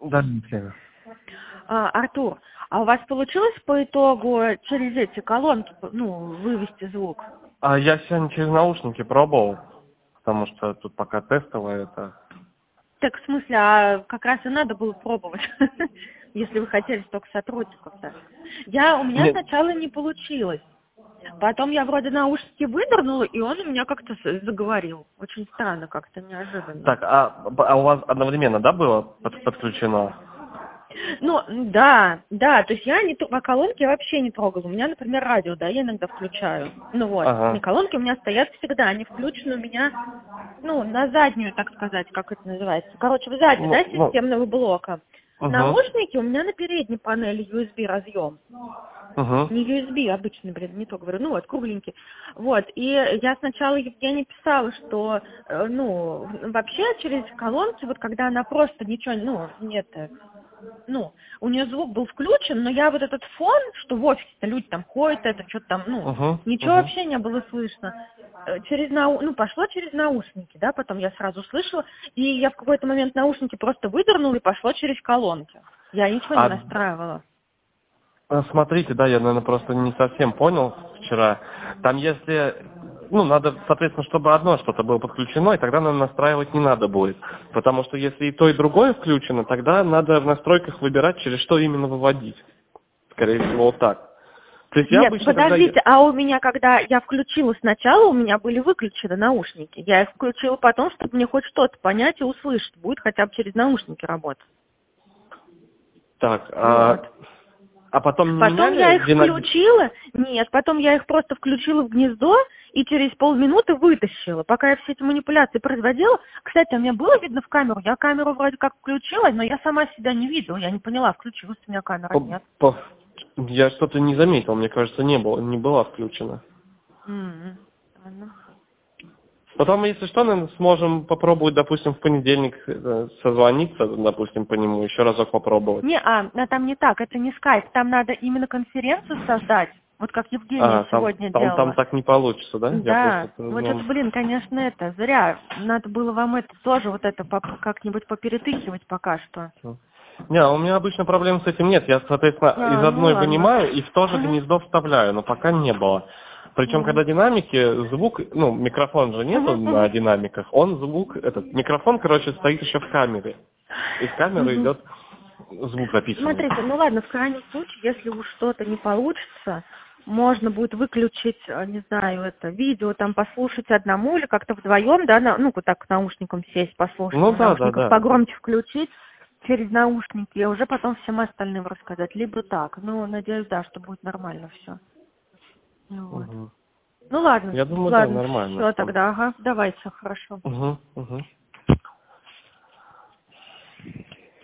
Да, Дмитрий. Артур, а у вас получилось по итогу через эти колонки, вывести звук? Я сегодня через наушники пробовал, потому что тут пока тестовое это. Так, в смысле, а как раз и надо было пробовать, если вы хотели столько сотрудников-то. У меня сначала не получилось. Потом я вроде наушники выдернула, и он у меня как-то заговорил. Очень странно, как-то неожиданно. Так, а у вас одновременно, да, было подключено? Да, то есть колонки я вообще не трогала. У меня, например, радио, да, я иногда включаю. Ага. Колонки у меня стоят всегда, они включены у меня, на заднюю, так сказать, как это называется. Короче, в заднюю, системного блока. Наушники у меня на передней панели USB разъем. Не USB, обычный, не то говорю, кругленький. И я сначала Евгении писала, что, вообще через колонки, когда она просто ничего, у нее звук был включен, но я этот фон, что в офисе-то люди там ходят, что-то там, ничего вообще не было слышно. Пошло через наушники, да, потом я сразу услышала, и я в какой-то момент наушники просто выдернула и пошло через колонки. Я ничего не настраивала. Смотрите, да, я, наверное, просто не совсем понял вчера. Там если, надо, соответственно, чтобы одно что-то было подключено, и тогда, наверное, настраивать не надо будет. Потому что если и то, и другое включено, тогда надо в настройках выбирать, через что именно выводить. Скорее всего, вот так. То есть Нет, подождите, а у меня, когда я включила сначала, у меня были выключены наушники. Я их включила потом, чтобы мне хоть что-то понять и услышать. Будет хотя бы через наушники работать. Так, а потом не Потом меняли я их включила, потом я их просто включила в гнездо и через полминуты вытащила. Пока я все эти манипуляции производила, кстати, у меня было видно в камеру, я камеру вроде как включила, но я сама себя не видела, я не поняла, включилась у меня камера, нет. Я что-то не заметил, мне кажется, не была включена. Ладно. Потом, если что, мы сможем попробовать, допустим, в понедельник созвониться, допустим, по нему, еще разок попробовать. Там не так, это не скайп, там надо именно конференцию создать, вот как Евгения сегодня делала. Там так не получится, да? Да, конечно, это зря. Надо было вам это тоже как-нибудь поперетыхивать пока что. Не, у меня обычно проблем с этим нет. Я, соответственно, из одной вынимаю и в то же гнездо вставляю, но пока не было. Причем, когда динамики, звук, микрофон же нету на динамиках, микрофон, стоит еще в камере. Из камеры идет звук записанный. Смотрите, в крайнем случае, если уж что-то не получится, можно будет выключить, не знаю, видео, там послушать одному или как-то вдвоем, да, так к наушникам сесть, послушать, наушников погромче включить через наушники, и уже потом всем остальным рассказать. Либо так, надеюсь, да, что будет нормально все. Ладно. Я думаю, ладно, да, нормально. Все тогда, давайте, хорошо.